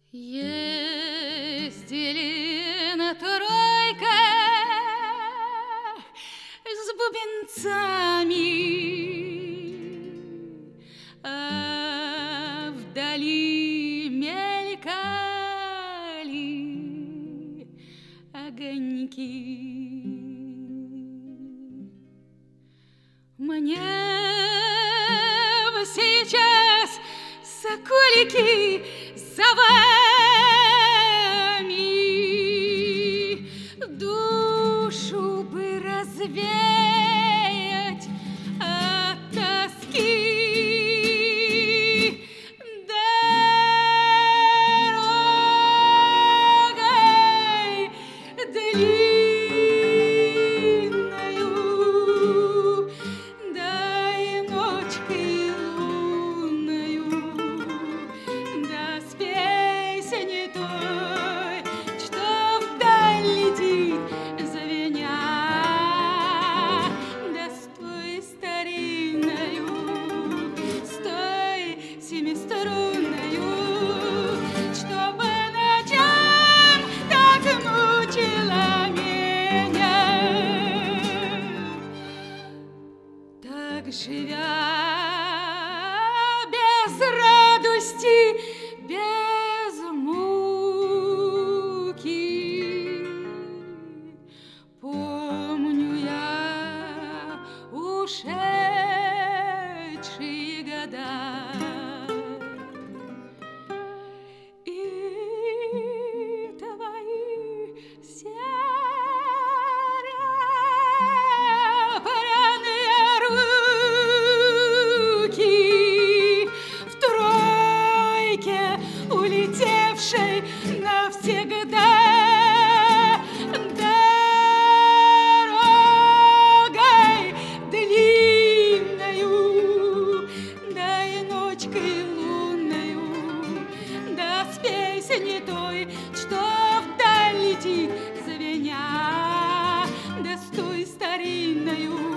Ездили на тройках с бубенцами, а вдали мелькали огоньки. Мне бы сейчас соколики за вами душу бы развеять от тоски. Дорогой длинною, да и ночкой лунною, да с песней той, что вдаль летит, звеня, да с той старинною, с той семиструнною, чтобы ночам так мучила меня. Так живя без радости, без муки, помню я ушедшие года. И твои серебряные руки в тройке, улетевшей навсегда. Дорогой длинною, да и ночкой лунною, да с песней той, что вдаль летит, звеня, да с той старинною,